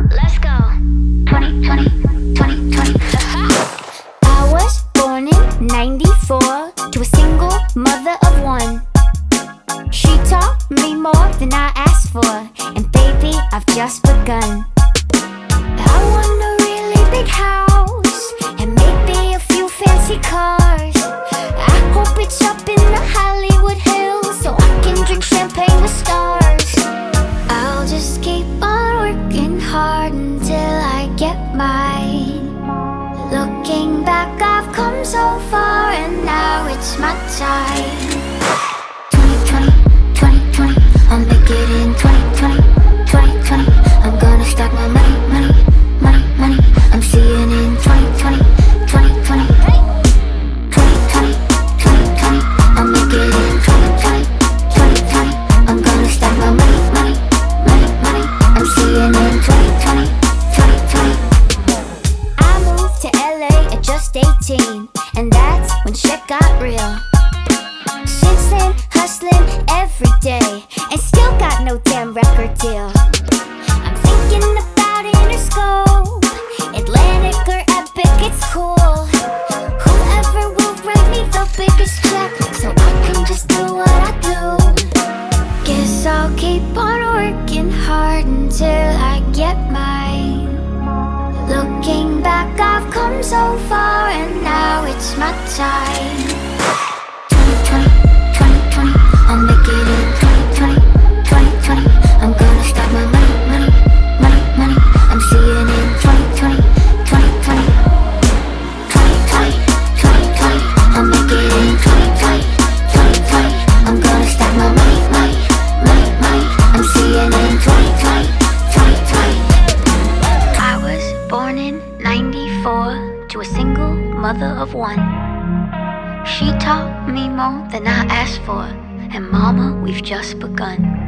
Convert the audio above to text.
Let's go. 2020, 2020. I was born in 94 to a single mother of one. She taught me more than I asked for, and baby, I've just begun. I want a really big house and maybe a few fancy cars. I hope it's up in the Hollywood Hills so I can drink champagne with stars. I'll just keep on working hard until I get mine. Looking back, I've come so far and now it's my time. 2020, 2020, I'll make it in 2020, 2020. I'm gonna stack my money, money, money, money. I'm seeing in 2020, 2020, 2020, 2020. I'll make it in 2020, 2020. I'm gonna stack my money, money, money, money. I'm seeing in 2020, 2020. I moved to LA at just 18, and that's when shit got real. Since then, hustling every day, and still got no damn record deal. I'm thinking about Interscope, Atlantic or Epic, it's cool. Whoever will write me the biggest check, so I can just do what I do. Guess I'll keep on working hard until I get mine. Looking back, I've come so far and now it's my time. 2020, 2020, I'll make it in 2020, 2020. I'm gonna stack my money, money, money, money. I'm seeing in 2020, 2020, 2020, 2020. I'll make it in 2020, 2020. I'm gonna stack my money, money, money, money. I'm seeing in 2020, 2020. I was born in 94 to a single mother of one. She taught me more than I asked for, and mama, we've just begun.